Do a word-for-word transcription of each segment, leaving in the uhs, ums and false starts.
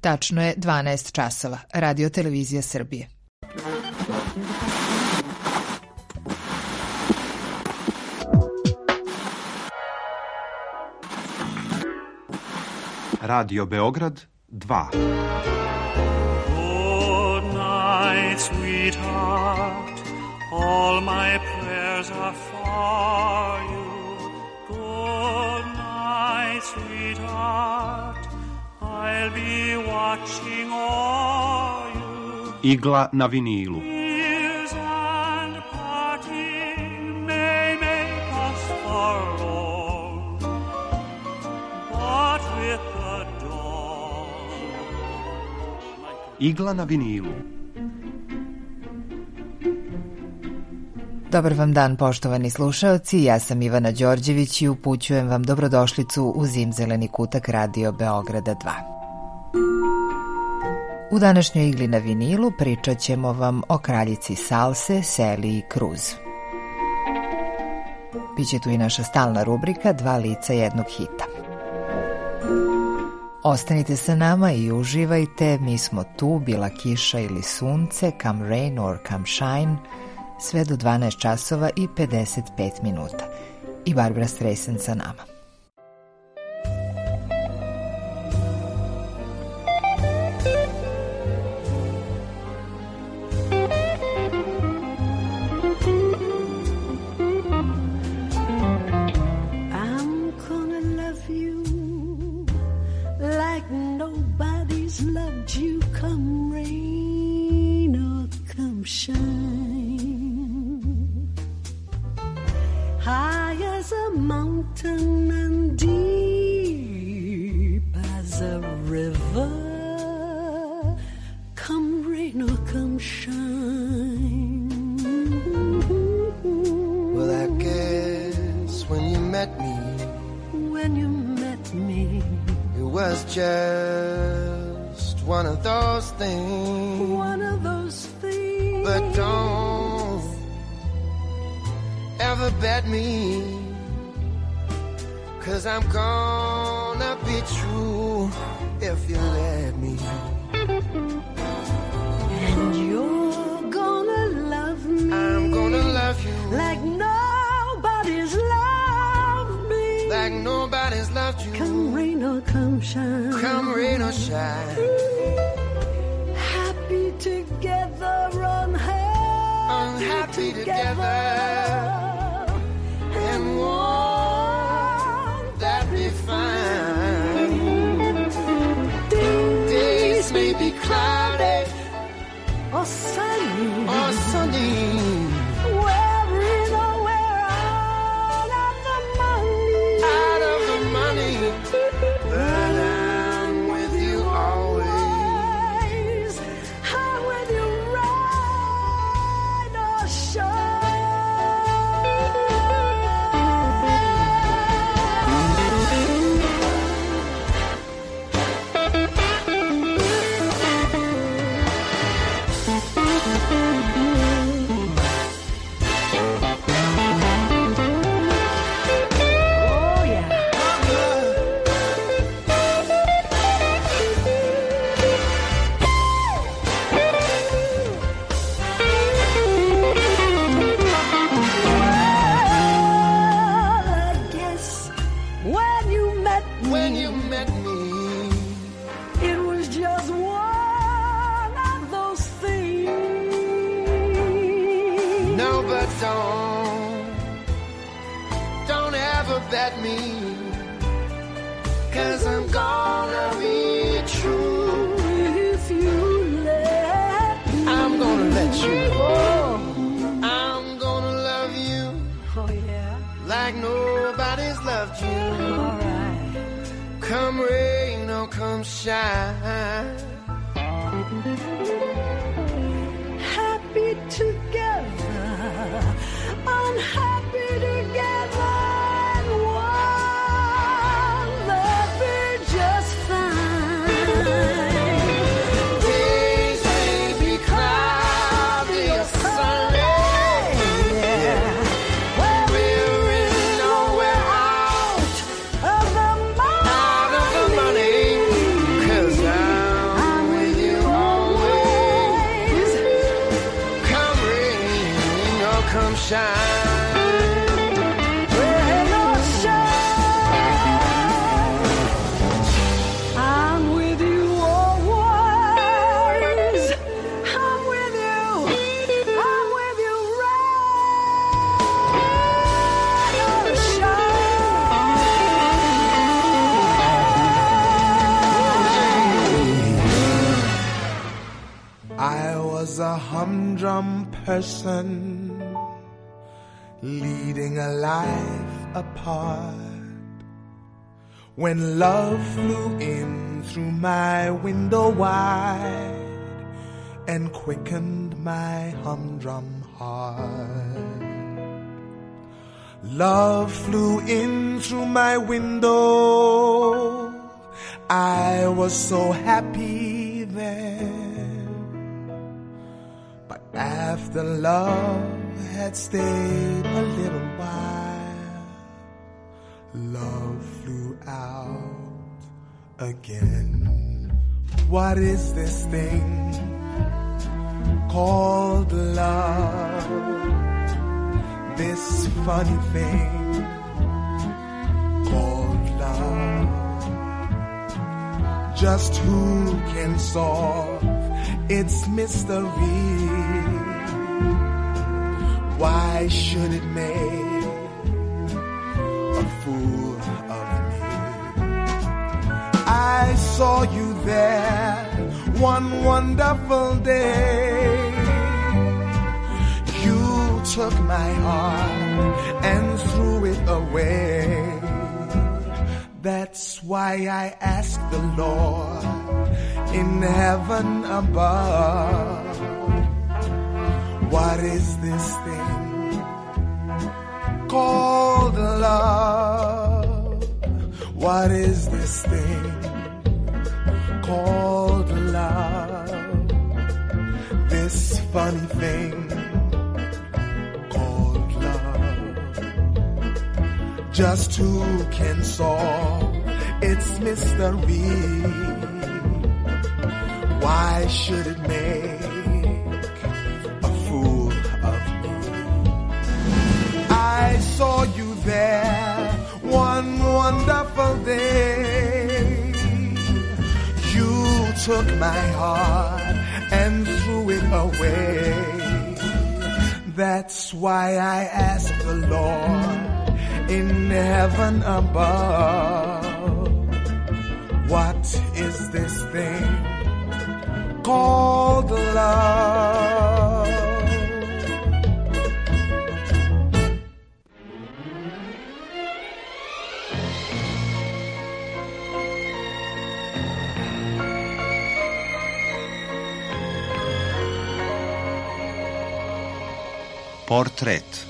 Tačno je dvanaest časova. Radio Televizija Srbije. Radio Beograd dva. Good night, sweetheart. All my prayers are for you. Good night, sweetheart. I'll be watching all you. Igla na vinilu. Years and parting may make us forlorn, but with the dawn. Igla na vinilu. Dobar vam dan, poštovani slušaoci, ja sam Ivana Đorđević i upućujem vam dobrodošlicu u Zimzeleni kutak Radio Beograda dva. U današnjoj igli na vinilu pričat ćemo vam o kraljici salse Celiji Cruz. Biće tu i naša stalna rubrika Dva lica jednog hita. Ostanite sa nama i uživajte, mi smo tu, bila kiša ili sunce, come rain or come shine, sve do dvanaest časova i pedeset pet minuta. I Barbara Streisand sa nama. I'm gonna love you like nobody's loved you, come rain or come shine. High as a mountain and deep as a river, come rain or come shine. Well, I guess when you met me, when you met me, it was just one of those things. one of those things. But don't ever bet me, 'cause I'm gonna be true if you let me. And you're gonna love me. I'm gonna love you like nobody's loved me. like nobody's loved you. Come rain or come shine. Come rain or shine. Happy together, unhappy, Unhappy together. together. And won't that be fine? Days may be cloudy or sunny, or sunny. we're in or we're out of the money. Out of the money, but I'm with you always. I'm with you, ride or shine. Oh yeah. Well, I guess when you met me, When you met me, it was just one of those things. no, but don't, don't ever bet me, 'cause I'm gonna be true. If you let me, I'm gonna let you. oh, I'm gonna love you oh yeah, like nobody's loved you. all right. Come rain or come shine. Happy together, unhappy together, and one that be just fine. Days may be cloudy or sunny. Yeah. Well, We're in or we're out, of the out of the money. 'Cause I'm I was a humdrum person, leading a life apart, when love flew in through my window wide and quickened my humdrum heart. Love flew in through my window, I was so happy then. But after love had stayed a little while, love flew out again. What is this thing called love? This funny thing called love. Just who can solve its mystery? Why should it make a fool of me? I saw you there one wonderful day. You took my heart and threw it away. That's why I ask the Lord in heaven above, what is this thing called love? What is this thing called love? This funny thing called love. Just who can solve its mystery? Why should it make a fool of me? I saw you there one wonderful day. You took my heart and threw it away. That's why I ask the Lord in heaven above, what is this thing called love? Portret.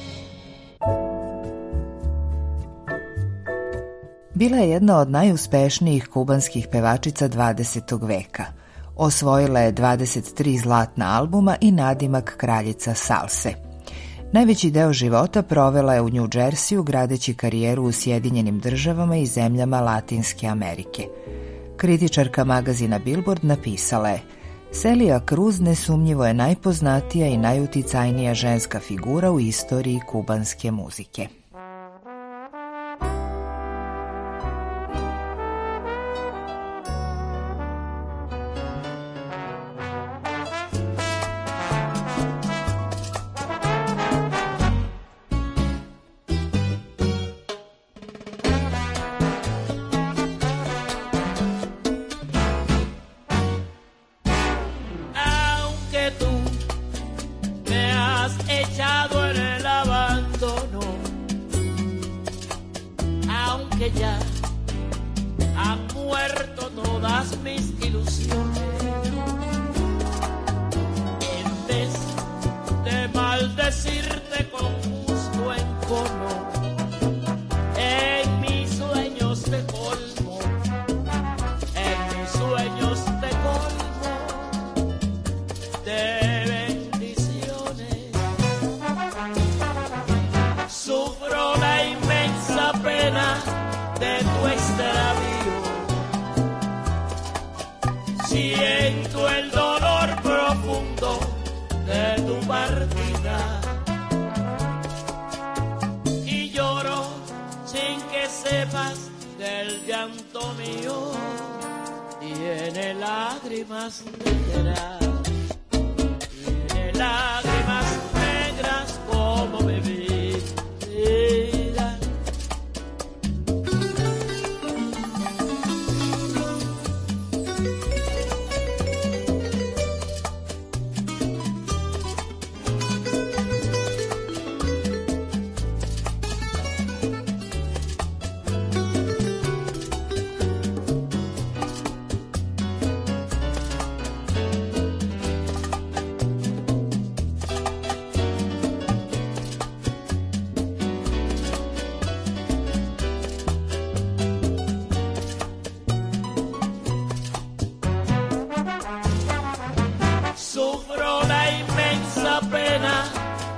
Bila je jedna od najuspešnijih kubanskih pevačica dvadesetog veka. Osvojila je dvadeset tri zlatna albuma i nadimak kraljica salse. Najveći deo života provela je u New Jersey gradeći karijeru u Sjedinjenim državama i zemljama Latinske Amerike. Kritičarka magazina Billboard napisala je: Celia Cruz nesumnjivo je najpoznatija i najuticajnija ženska figura u istoriji kubanske muzike.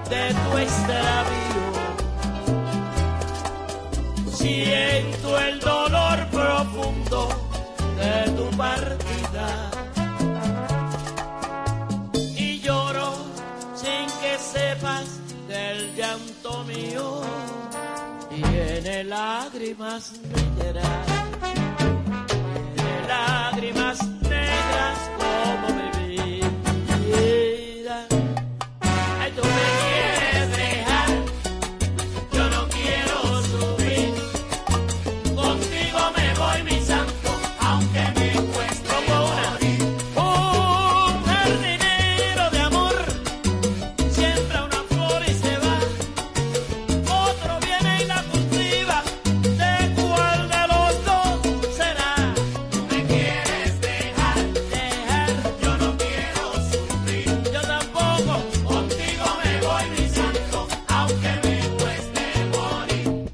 de tu extravío. Siento el dolor profundo de tu partida y lloro sin que sepas del llanto mío. Tiene lágrimas negras, tiene lágrimas negras como mi vida. Ay, tú me quieres dejar, yo no quiero sufrir. Contigo me voy, mi santo, aunque me cueste morir. Un jardinero de amor siembra una flor y se va. Otro viene y la cultiva. ¿De cuál de los dos será? Tú me quieres dejar, dejar. Yo no quiero sufrir. Yo tampoco. Contigo me voy, mi santo, aunque me cueste morir.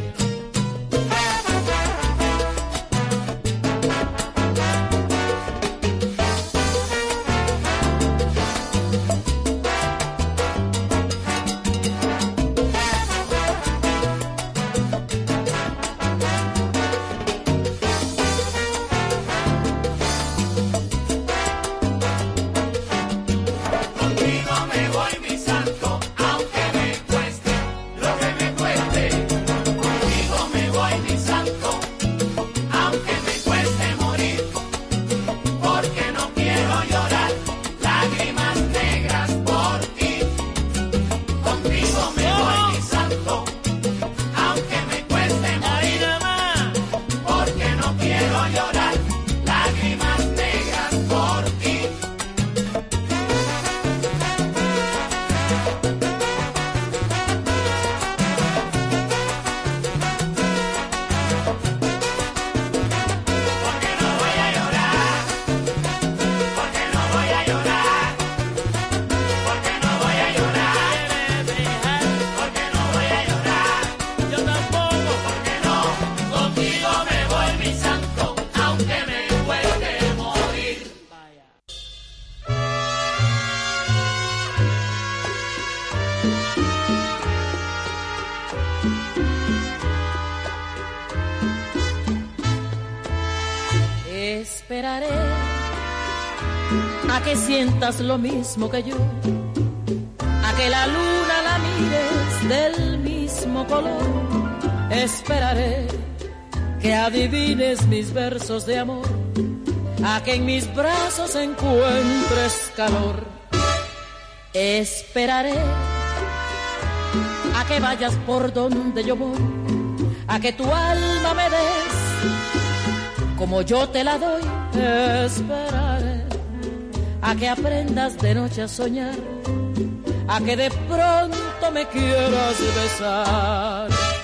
Contigo me voy, mi santo, aunque me cueste lo que me cueste. Contigo me voy, mi santo, aunque me cueste morir. Porque no quiero llorar lágrimas negras por ti. Contigo me voy, mi santo, aunque me cueste morir. Porque no quiero llorar lágrimas negras por ti. Porque no voy a llorar, porque no voy a llorar, porque no voy a llorar, porque no voy a llorar, yo tampoco, porque no, contigo me voy, mi santo, aunque me cueste morir. Esperaré a que sientas lo mismo que yo, a que la luna la mires del mismo color. Esperaré que adivines mis versos de amor, a que en mis brazos encuentres calor. Esperaré a que vayas por donde yo voy, a que tu alma me des como yo te la doy. Esperaré a que aprendas de noche a soñar, a que de pronto me quieras besar.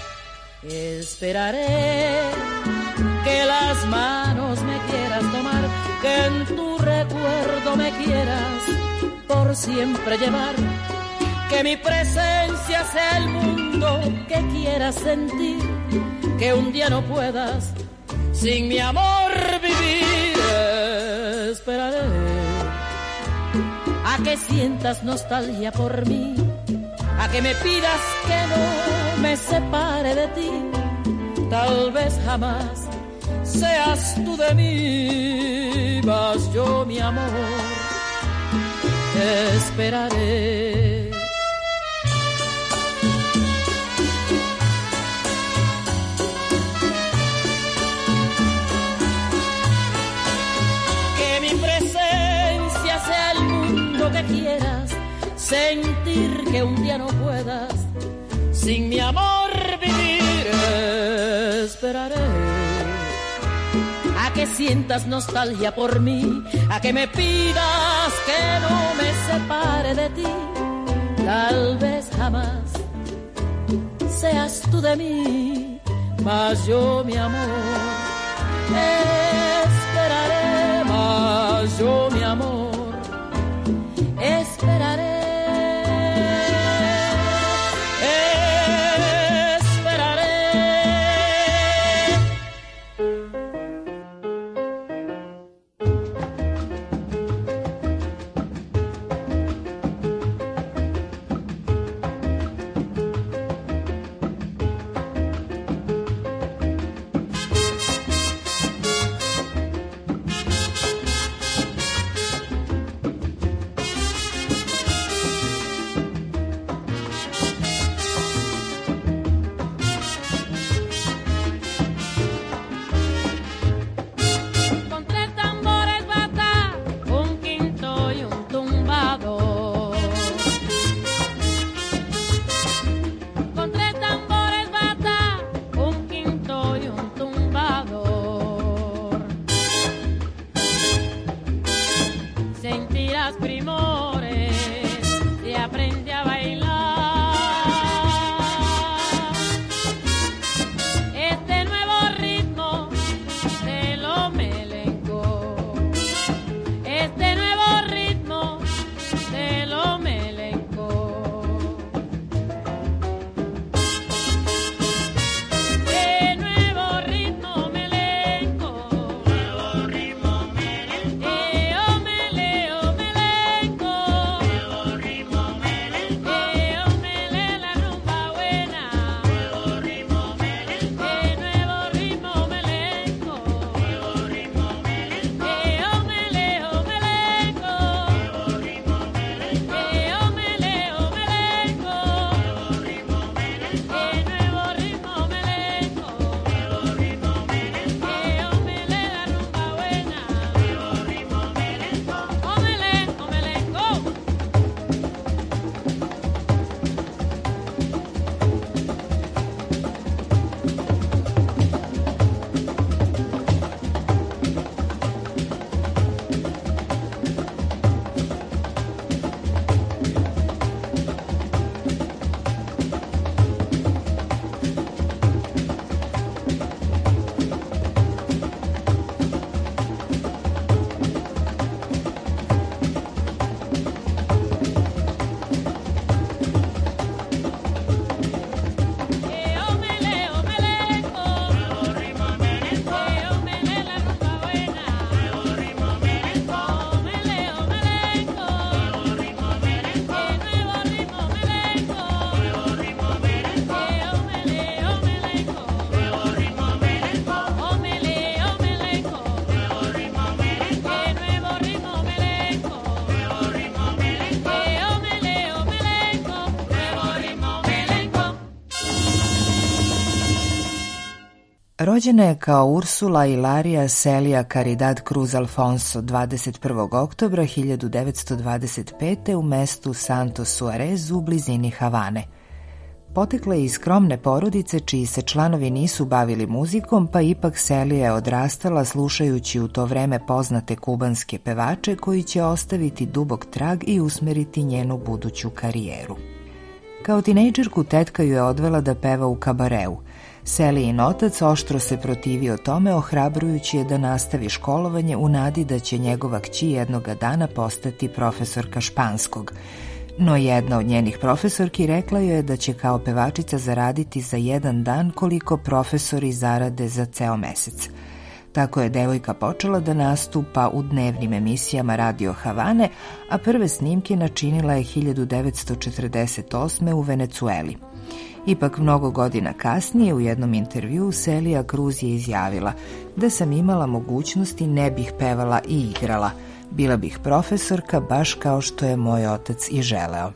Esperaré que las manos me quieras tomar, que en tu recuerdo me quieras por siempre llevar, que mi presencia sea el mundo que quieras sentir, que un día no puedas sin mi amor vivir. Esperaré a que sientas nostalgia por mí, a que me pidas que no me separe de ti. Tal vez jamás seas tú de mí, mas yo, mi amor, te esperaré. Que quieras sentir, que un día no puedas sin mi amor vivir. Esperaré a que sientas nostalgia por mí, a que me pidas que no me separe de ti. Tal vez jamás seas tú de mí, mas yo, mi amor, esperaré, mas yo, mi amor, esperaré, esperaré. las primores y aprendí a bailar. Este nuevo ritmo de lo melenco, este nuevo ritmo de lo melenco. De nuevo ritmo melenco, nuevo ritmo melenco. Eh, oh, mele, oh, melenco, nuevo ritmo melenco. Eh, oh, mele, la rumba buena, nuevo ritmo melenco. Eh, nuevo ritmo melenco, nuevo ritmo melenco. Eh, oh, mele, oh, melenco, nuevo ritmo melenco. Eh, oh, mele, oh, melenco, nuevo ritmo melenco. Eh, nuevo ritmo melenco, nuevo ritmo melenco. Eh, oh, mele, la rumba buena, nuevo ritmo melenco. Oh, mele, oh, melenco. Eh, oh, mele, oh, melenco, nuevo ritmo melenco. Eh, oh, mele, la rumba buena, nuevo ritmo melenco. Oh, mele, oh, melenco, nuevo ritmo melenco. Eh, nuevo ritmo melenco, nuevo ritmo melenco. Eh, oh, mele, oh, melenco, nuevo ritmo melenco. Oh, mele, oh, melenco, nuevo ritmo melenco. Eh, nuevo ritmo melenco, nuevo ritmo melenco. Eh, oh, mele, oh, melenco, nuevo ritmo melenco. Rođena je kao Ursula Ilaria Celia Caridad Cruz Alfonso dvadeset prvog oktobra hiljadu devetsto dvadeset pete. u mestu Santo Suarez u blizini Havane. Potekla je iz skromne porodice čiji se članovi nisu bavili muzikom, pa ipak Celija je odrastala slušajući u to vreme poznate kubanske pevače koji će ostaviti dubok trag i usmeriti njenu buduću karijeru. Kao tinejdžerku tetka ju je odvela da peva u kabareu. Celijin otac oštro se protivio tome, ohrabrujući je da nastavi školovanje u nadi da će njegova kći jednoga dana postati profesorka španskog. No jedna od njenih profesorki rekla joj je da će kao pevačica zaraditi za jedan dan koliko profesori zarade za ceo mesec. Tako je devojka počela da nastupa u dnevnim emisijama Radio Havane, a prve snimke načinila je hiljadu devetsto četrdeset osme. u Venecueli. Ipak mnogo godina kasnije u jednom intervjuu Celia Cruz je izjavila: da sam imala mogućnosti ne bih pevala i igrala. Bila bih profesorka baš kao što je moj otac i želeo.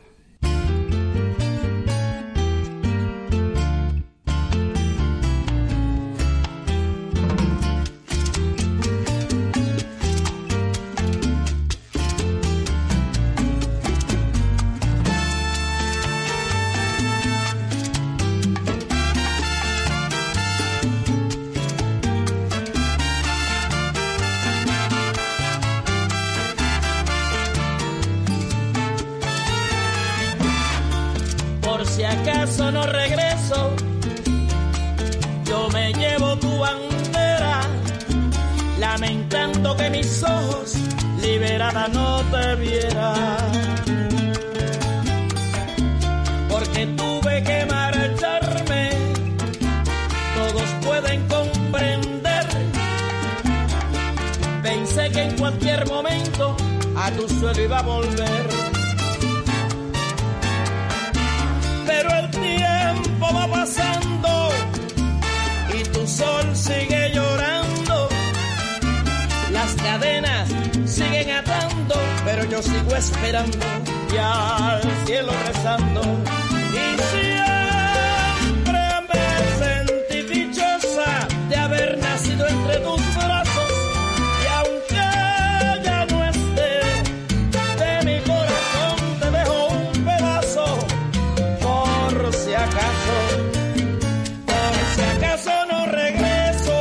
Por si acaso no regreso, yo me llevo tu bandera, lamentando que mis ojos liberada no te vieran. Porque tuve que marcharme, todos pueden comprender. Pensé que en cualquier momento a tu suelo iba a volver. Pero el tiempo va pasando y tu sol sigue llorando. Las cadenas siguen atando, pero yo sigo esperando y al cielo rezando. Y siempre me sentí dichosa de haber nacido entre tus brazos. Y aunque ya no esté, de mi corazón te dejo un pedazo. Por si acaso, por si acaso no regreso.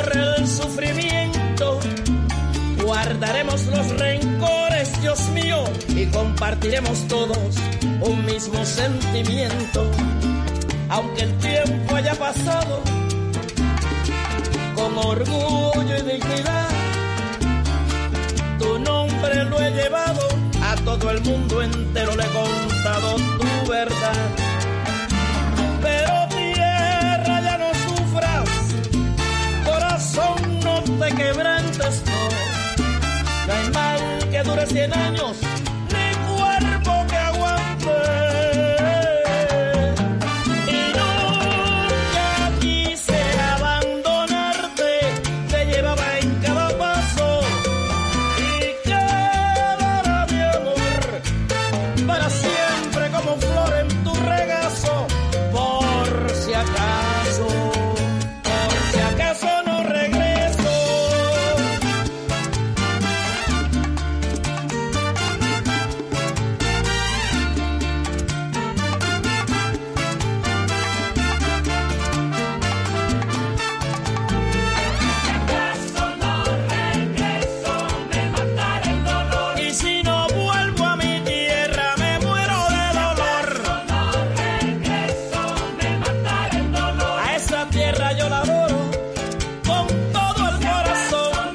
borre el sufrimiento. Guardaremos los rencores, Dios mío, y compartiremos todos un mismo sentimiento. Aunque el tiempo haya pasado, con orgullo y dignidad, tu nombre lo he llevado, a todo el mundo entero le he contado tu verdad. Pero tierra, ya no sufras, corazón, no te quebrantes, no. No hay mal que dure cien años, ni cuerpo que aguante. Y nunca quise abandonarte, te llevaba en cada paso. Y quedará mi amor para siempre como flor en tu regazo. Por si acaso, por si acaso no regreso. Y si no vuelvo a mi tierra, me muero de dolor. A esa tierra yo la adoro con todo el corazón.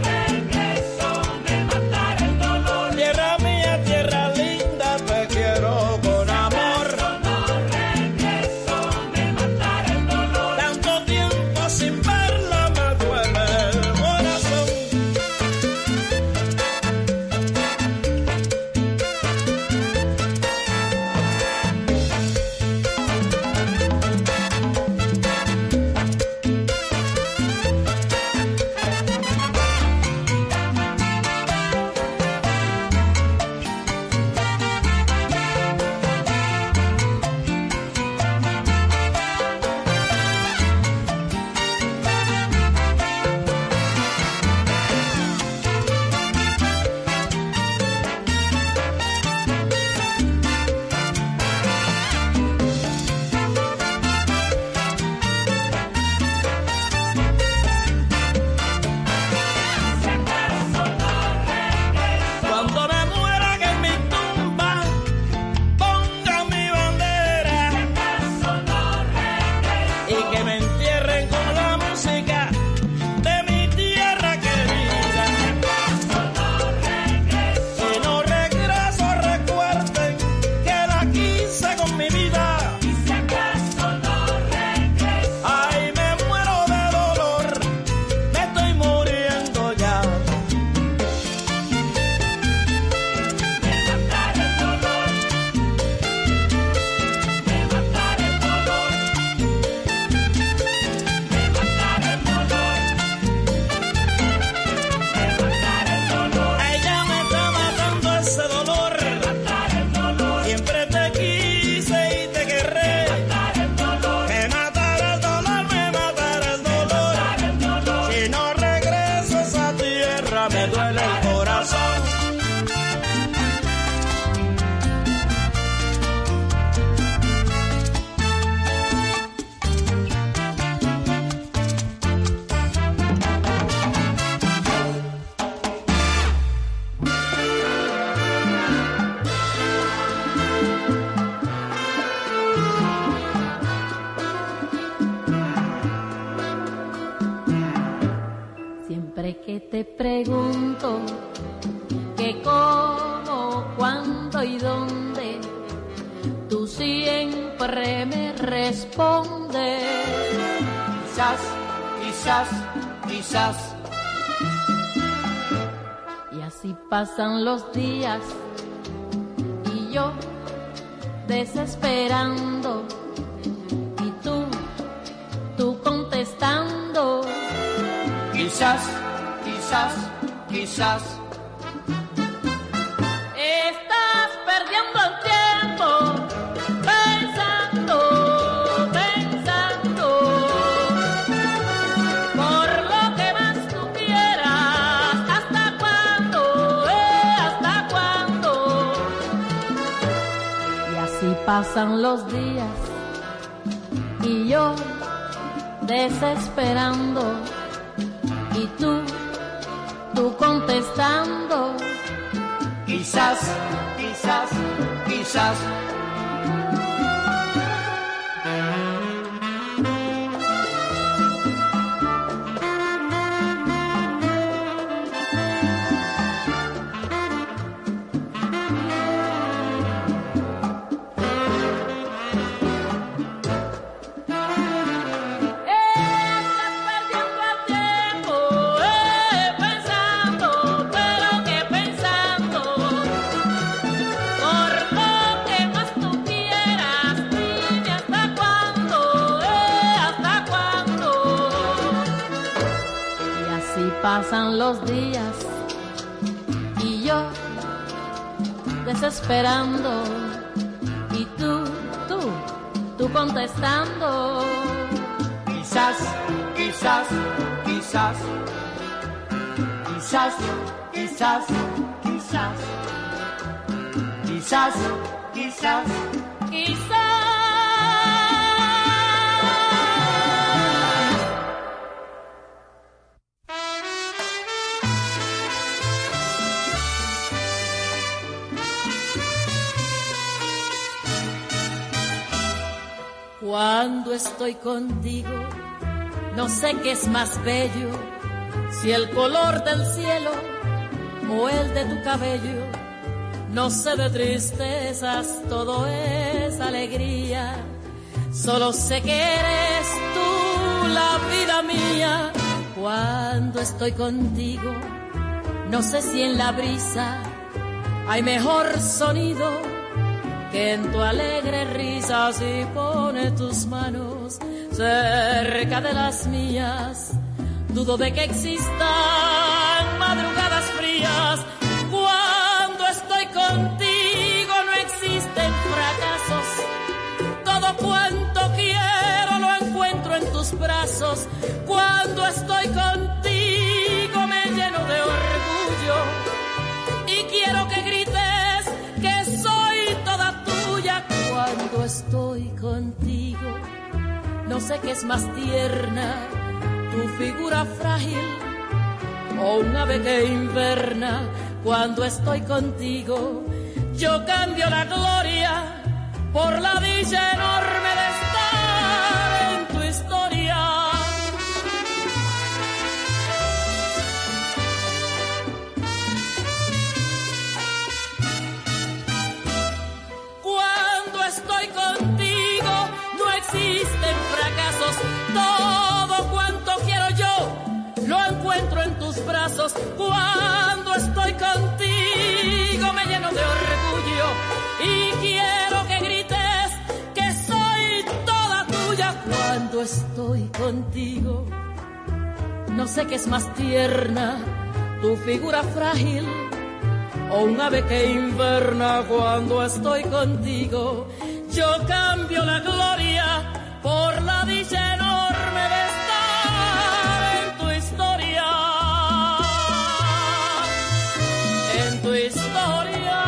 Tierra mía, tierra linda, te quiero con amor. Tanto tiempo sin verla me duele el corazón. Cuando me muera, que en mi tumba pongan mi bandera y que me entierren con la música de mi tierra querida. Si no regreso, recuerden que la quise con mi vida. Ay, me muero de dolor, me estoy muriendo ya. Ay, ya me está matando ese dolor. Siempre te quise y te querré. Me matará el dolor, me matará el dolor. Si no regreso a esa tierra, me duele el corazón. Siempre que te pregunto que cómo, cuándo y dónde, tú siempre me respondes. Quizás, quizás, quizás. Y así pasan los días y yo desesperando y tú, tú contestando. Quizás, quizás, quizás. Estás perdiendo el tiempo pensando, pensando por lo que más tú quieras. ¿Hasta cuándo? Eh, ¿hasta cuándo? Y así pasan los días y yo desesperando contestando. Quizás, quizás, quizás. Pasan los días y yo desesperando y tú, tú, tú contestando. Quizás, quizás, quizás, quizás, quizás, quizás, quizás, quizás, quizás. Cuando estoy contigo, no sé qué es más bello, si el color del cielo o el de tu cabello. No sé de tristezas, todo es alegría. Solo sé que eres tú la vida mía. Cuando estoy contigo, no sé si en la brisa hay mejor sonido que en tu alegre risa. Si pone tus manos cerca de las mías, dudo de que existan madrugadas frías. Cuando estoy contigo no existen fracasos, todo cuanto quiero lo encuentro en tus brazos. Cuando estoy contigo me lleno de orgullo y quiero que grites que soy toda tuya. Cuando estoy contigo no sé qué es más tierna, tu figura frágil o un ave que inverna. Cuando estoy contigo yo cambio la gloria por la dicha enorme de estar en tu historia. Cuando estoy contigo no existen fracasos, todo cuanto quiero yo lo encuentro en tus brazos. Cuando estoy contigo me lleno de orgullo y quiero que grites que soy toda tuya. Cuando estoy contigo no sé qué es más tierna, tu figura frágil o un ave que inverna. Cuando estoy contigo yo cambio la gloria por la dicha enorme de estar en tu historia, en tu historia.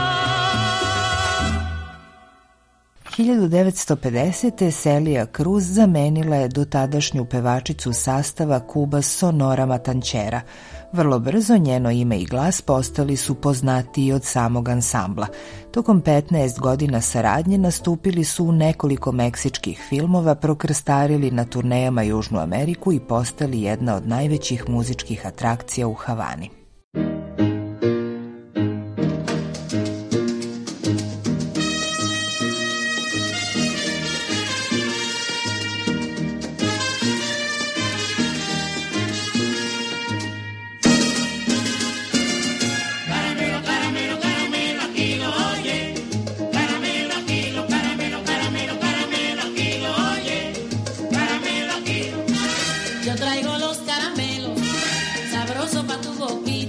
hiljadu devetsto pedesete. Celia Cruz zamenila je dotadašnju pevačicu sastava Kuba Sonora Matančera. Vrlo brzo njeno ime i glas postali su poznatiji od samog ansambla. Tokom petnaest godina saradnje nastupili su u nekoliko meksičkih filmova, prokrstarili na turnejama Južnu Ameriku i postali jedna od najvećih muzičkih atrakcija u Havani. Yo traigo los caramelos, sabroso pa' tu boquilla.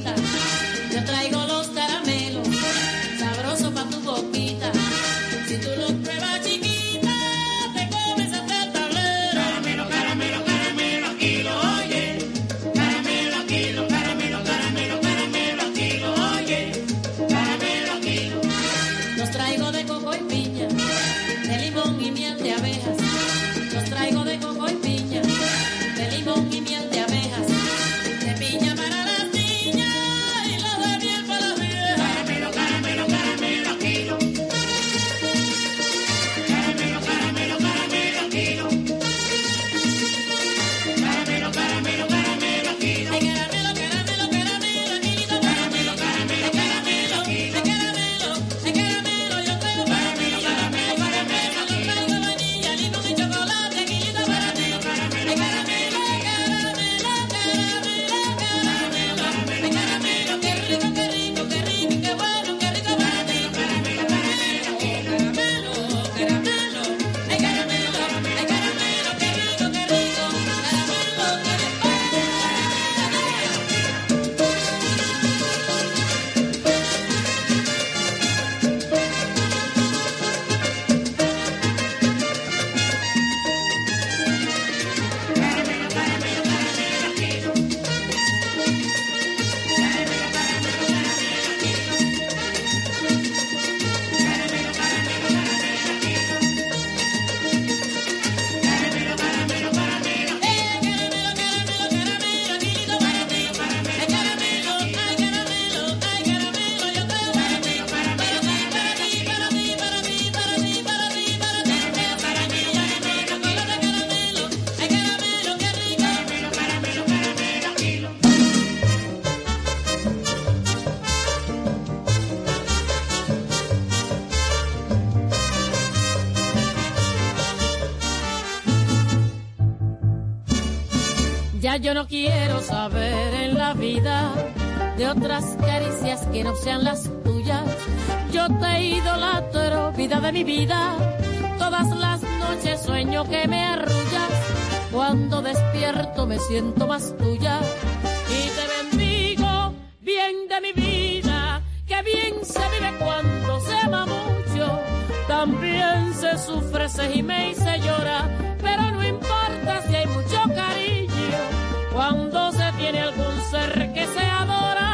Ya yo no quiero saber en la vida de otras caricias que no sean las tuyas. Yo te idolatro, vida de mi vida. Todas las noches sueño que me arrullas. Cuando despierto me siento más tuya. Y te bendigo, bien de mi vida, que bien se vive cuando se ama mucho. También se sufre, se gime y se llora, pero no importa si hay mucho cariño cuando se tiene algún ser que se adora.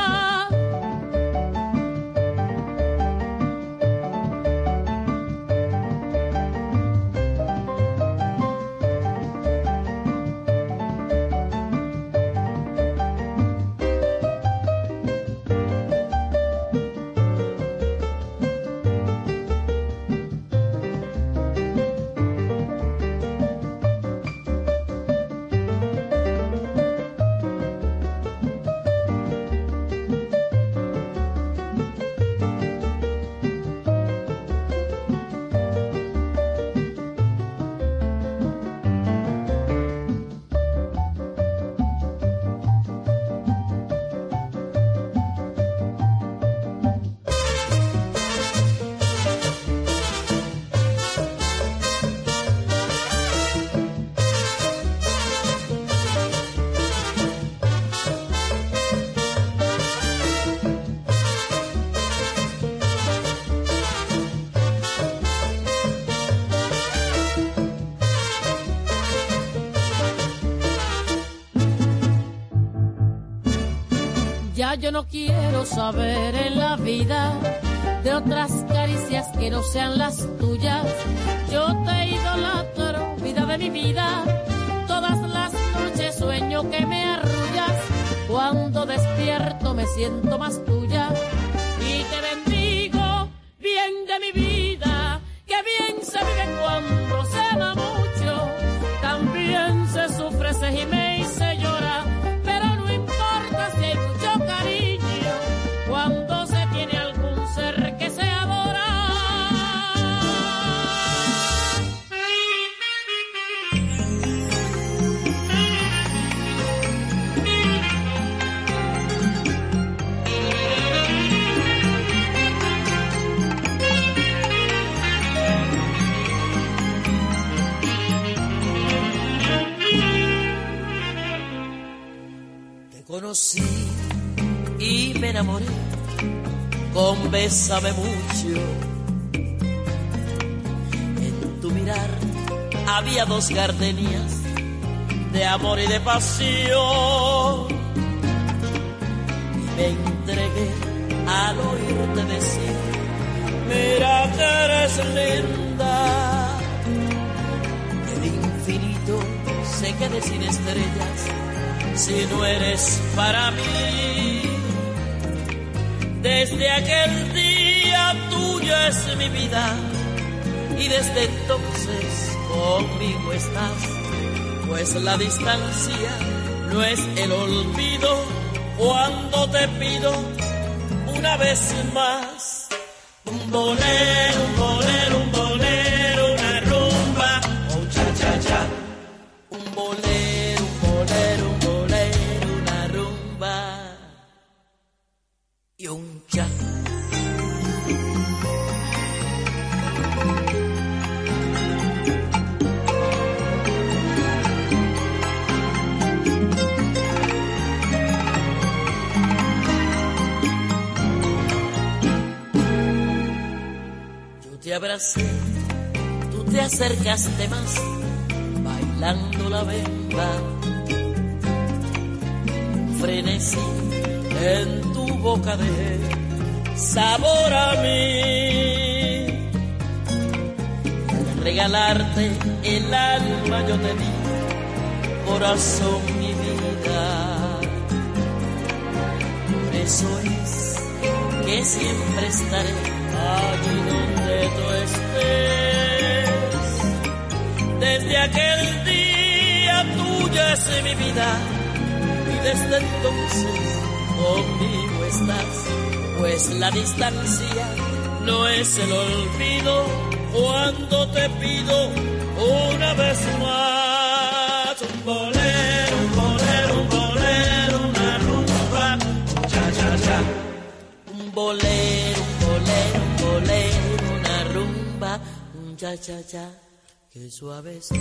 Ya yo no quiero saber en la vida de otras caricias que no sean las tuyas. Yo te idolatro, vida de mi vida. Todas las noches sueño que me arrullas. Cuando despierto me siento más tuya. Y te bendigo, bien de mi vida, que bien se vive cuando se ama mucho. También se sufre, se gime y se llora, pero no importa si hay mucho cariño cuando se tiene algún ser que se adora. Te conocí y me enamoré con Bésame mucho. En tu mirar había dos gardenias de amor y de pasión. Y me entregué al oírte decir: mira que eres linda. El infinito se quede sin estrellas si no eres para mí. Desde aquel día tuya es mi vida y desde entonces conmigo estás, pues la distancia no es el olvido cuando te pido una vez más un bolero, un bolero, un bolero, una rumba o un cha-cha-cha. Un bolero, un bolero, un bolero, una rumba y un cha. Yo te abracé, tú te acercaste más, bailando la bemba. Frenesí en tu boca de sabor a mí. Al regalarte el alma yo te di, corazón, mi vida. Por eso es que siempre estaré allí donde tú estés. Desde aquel día tuya es mi vida y desde entonces conmigo estás, pues la distancia no es el olvido cuando te pido una vez más un bolero, un bolero. muchacha, qué suave es.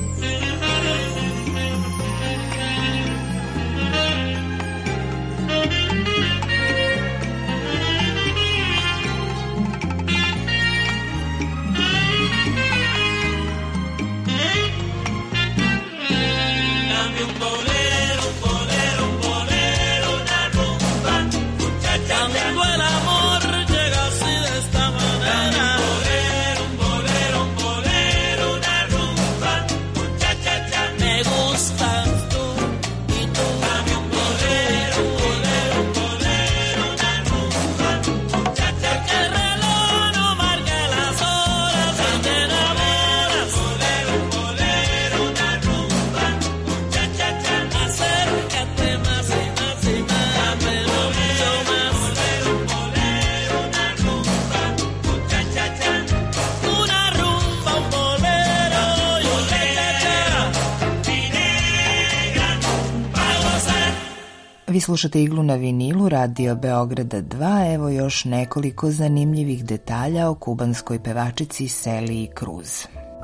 Vi slušate Iglu na vinilu, Radio Beograda dva, evo još nekoliko zanimljivih detalja o kubanskoj pevačici Celiji Cruz.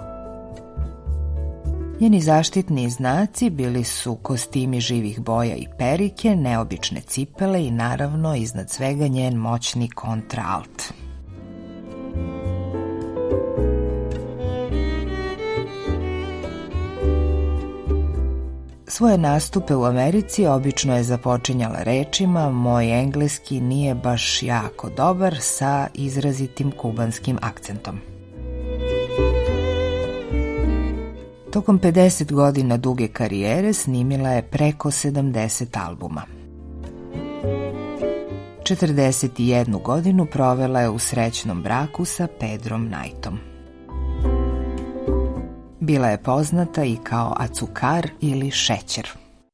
Njeni zaštitni znaci bili su kostimi živih boja i perike, neobične cipele i naravno iznad svega njen moćni kontraalt. Svoje nastupe u Americi obično je započinjala rečima "Moj engleski nije baš jako dobar" sa izrazitim kubanskim akcentom. Tokom pedeset godina duge karijere snimila je preko sedamdeset albuma. četrdeset jednu godinu provela je u srećnom braku sa Pedrom Knightom. Bila je poznata i kao Acukar ili Šećer.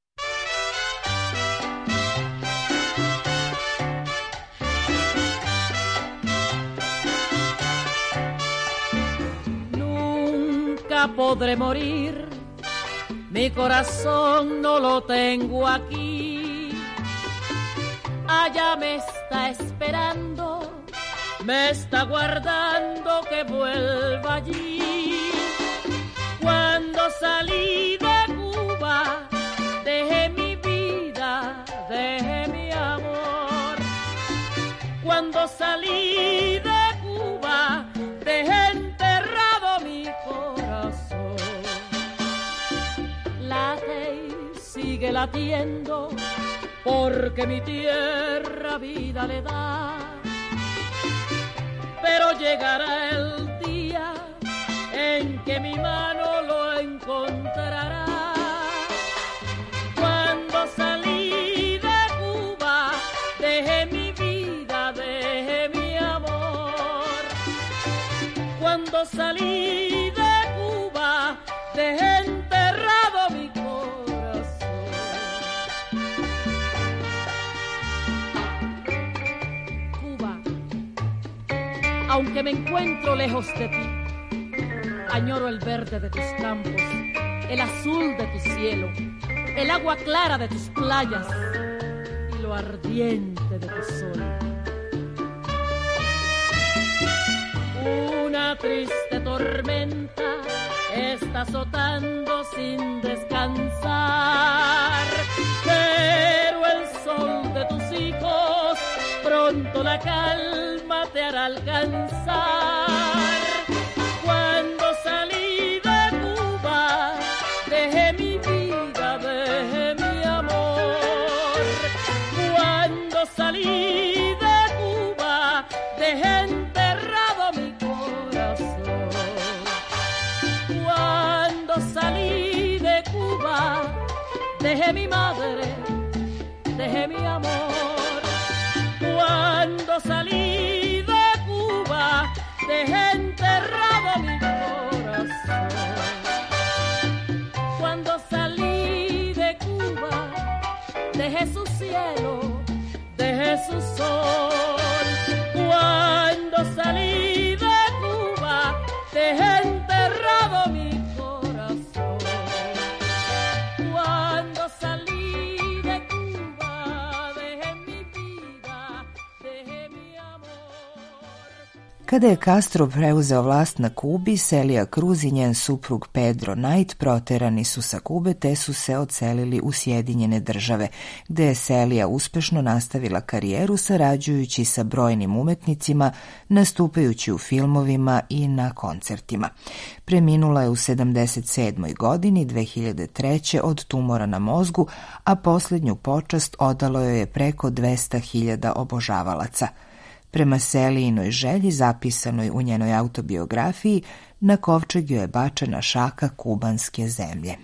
Nunca podré morir, mi corazón no lo tengo aquí. Allá me está esperando, me está guardando que vuelva allí. Cuando salí de Cuba, dejé mi vida, dejé mi amor. Cuando salí de Cuba, dejé enterrado mi corazón. Late y sigue latiendo, porque mi tierra vida le da. Pero llegará el día en que mi mano lo encontrará. Cuando salí de Cuba, dejé mi vida, dejé mi amor. Cuando salí de Cuba, dejé enterrado mi corazón. Cuba, aunque me encuentro lejos de ti, añoro el verde de tus campos, el azul de tu cielo, el agua clara de tus playas y lo ardiente de tu sol. Una triste tormenta está azotando sin descansar, pero el sol de tus hijos pronto la calma te hará alcanzar. Salí de Cuba, dejé enterrado mi corazón. Cuando salí de Cuba, dejé mi madre, dejé mi amor. Cuando salí de Cuba, dejé enterrado mi corazón. Cuando salí de Cuba, dejé su cielo, dejé su sol. Cuando salí de Cuba, dejé enterrado mi corazón. Cuando salí de Cuba, dejé mi vida, dejé mi amor. Kada je Castro preuzeo vlast na Kubi, Celia Cruz i njen suprug Pedro Knight proterani su sa Kube te su se odselili u Sjedinjene Države, gde je Celia uspešno nastavila karijeru sarađujući sa brojnim umetnicima, nastupajući u filmovima i na koncertima. Preminula je u sedamdeset sedmoj godini dve hiljade treće od tumora na mozgu, a posljednju počast odalo joj je preko dvesta hiljada obožavalaca. Prema Celijinoj želji zapisanoj u njenoj autobiografiji, na kovčeg joj je bačena šaka kubanske zemlje.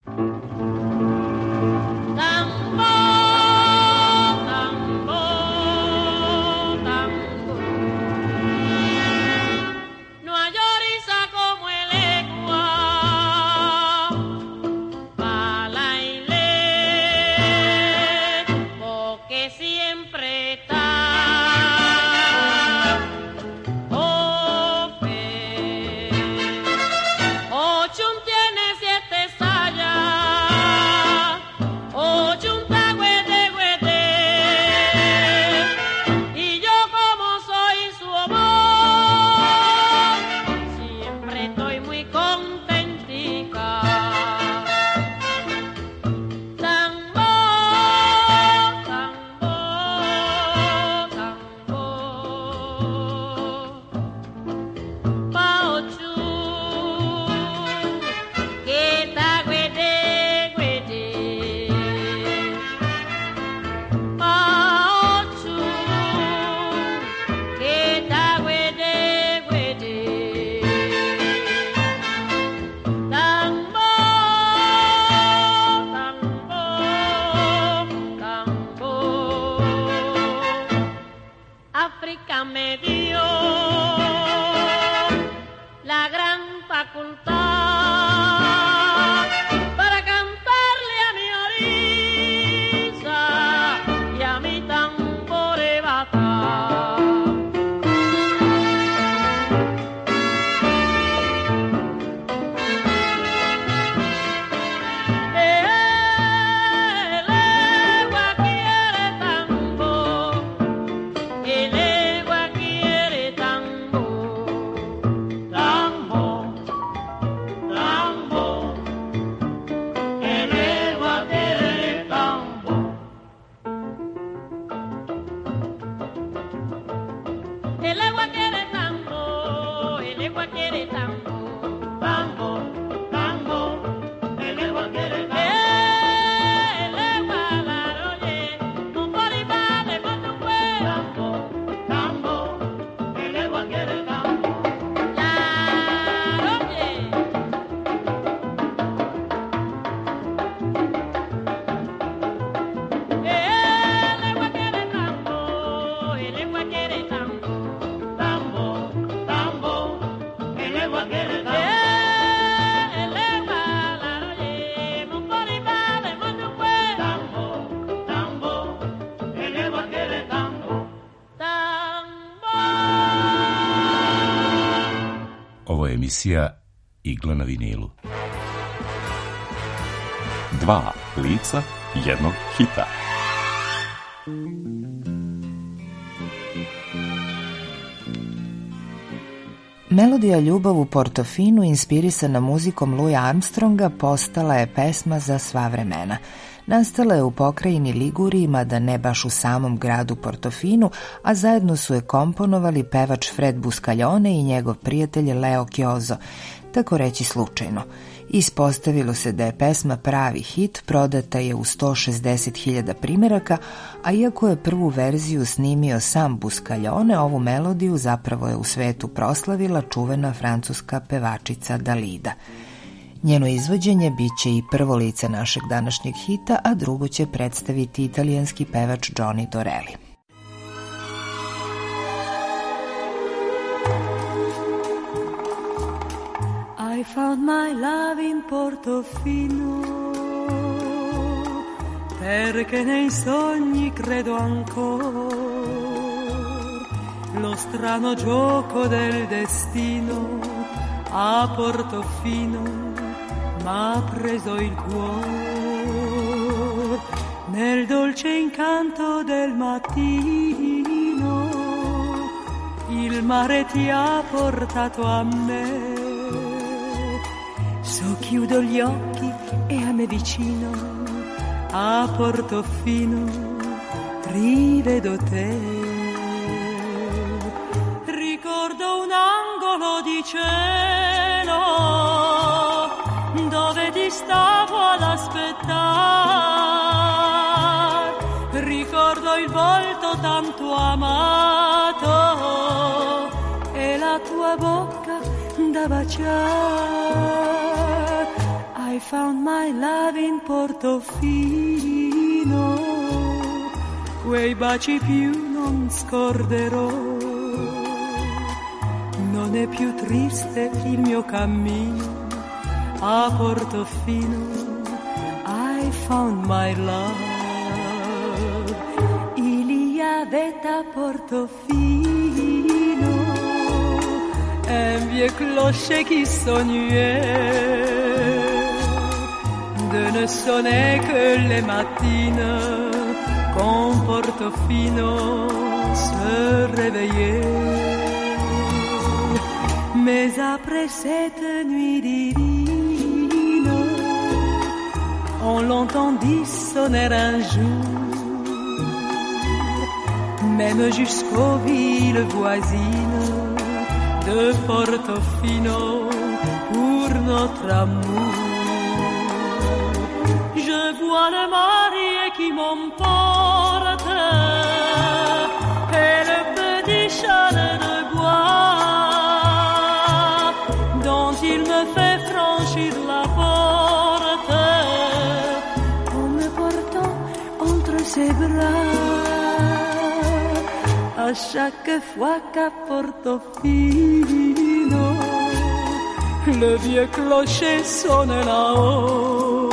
Emisija Igla na vinilu. Dva lica jednog hita. Melodija Ljubav u Portofinu, inspirisana muzikom Louis Armstronga, postala je pesma za sva vremena. Nastala je u pokrajini Liguriji, mada ne baš u samom gradu Portofinu, a zajedno su je komponovali pevač Fred Buscaglione i njegov prijatelj Leo Chioso, tako reći slučajno. Ispostavilo se da je pesma pravi hit, prodata je u sto šezdeset hiljada primjeraka, a iako je prvu verziju snimio sam Buscaglione, ovu melodiju zapravo je u svetu proslavila čuvena francuska pevačica Dalida. Njeno izvođenje bit će i prvo lice našeg današnjeg hita, a drugo će predstaviti italijanski pevač Johnny Dorelli. I found my love in Portofino, perché nei sogni credo ancora, lo strano gioco del destino a Portofino m'ha preso il cuore, nel dolce incanto del mattino il mare ti ha portato a me. So chiudo gli occhi e a me vicino, a Portofino, rivedo te. Ricordo un angolo di cielo dove ti stavo ad aspettare. Ricordo il volto tanto amato e la tua bocca da baciare. I found my love in Portofino, quei baci più non scorderò. Non è più triste il mio cammino a Portofino. I found my love. Il y avait à Portofino un vieux clocher qui sonnait, de ne sonner que les matines quand Portofino se réveillait. Mais après cette nuit divine, on l'entendit sonner un jour, même jusqu'aux villes voisines de Portofino pour notre amour. Je vois le marié qui m'emporte et le petit chalet de bois dont il me fait franchir la porte en me portant entre ses bras. À chaque fois qu'à Portofino le vieux clocher sonne là-haut,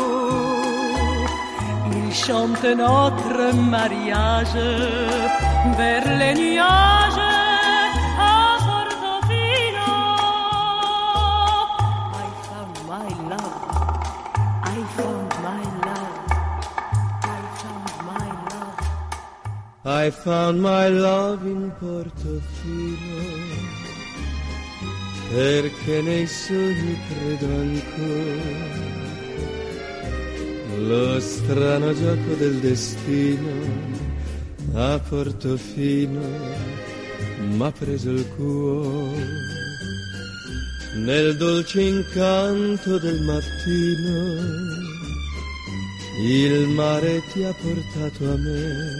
il chante notre mariage vers les nuages à Portofino. I found my love, I found my love, I found my love. I found my love in Portofino, perché nei sogni credo ancora. Lo strano gioco del destino a Portofino m'ha preso il cuore. Nel dolce incanto del mattino il mare ti ha portato a me.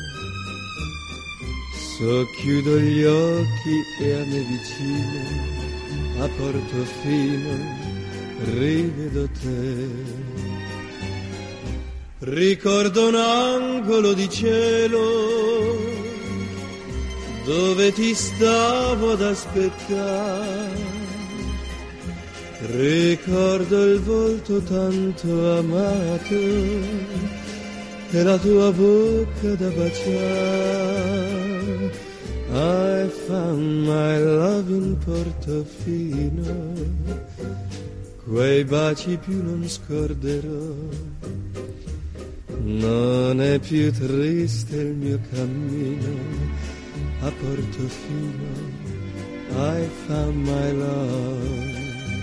Socchiudo gli occhi e a me vicino a Portofino rivedo te. Ricordo un angolo di cielo dove ti stavo ad aspettare. Ricordo il volto tanto amato e la tua bocca da baciare. I found my love in Portofino, quei baci più non scorderò. Non è più triste il mio cammino a Portofino. I found my love.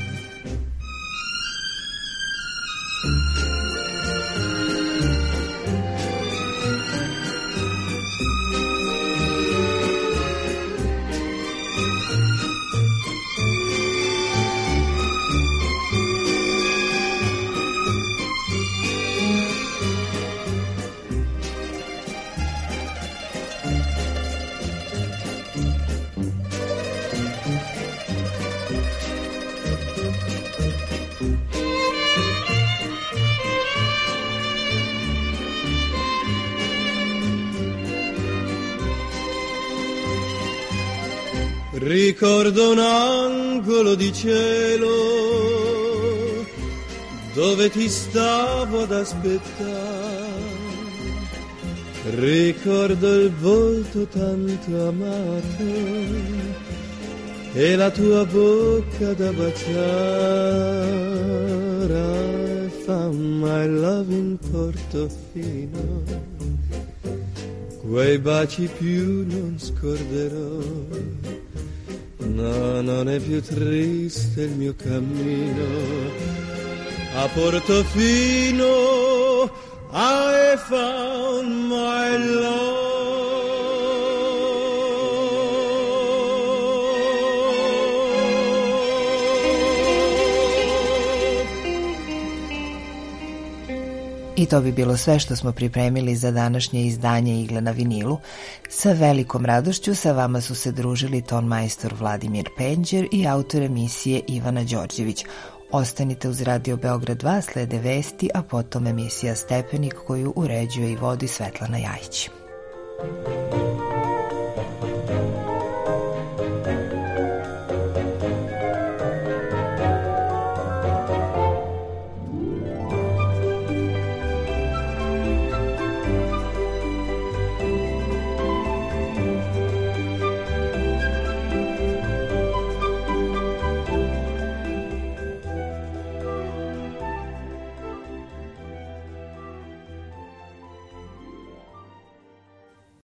Ricordo un angolo di cielo dove ti stavo ad aspettare. Ricordo il volto tanto amato e la tua bocca da baciare. I found my love in Portofino, quei baci più non scorderò. No, non è più triste il mio cammino a Portofino. I found my love. I to bi bilo sve što smo pripremili za današnje izdanje Igle na vinilu. Sa velikom radošću sa vama su se družili tonmajstor Vladimir Penđer i autor emisije Ivana Đorđević. Ostanite uz Radio Beograd dva, slede vesti, a potom emisija Stepenik koju uređuje i vodi Svetlana Jajić.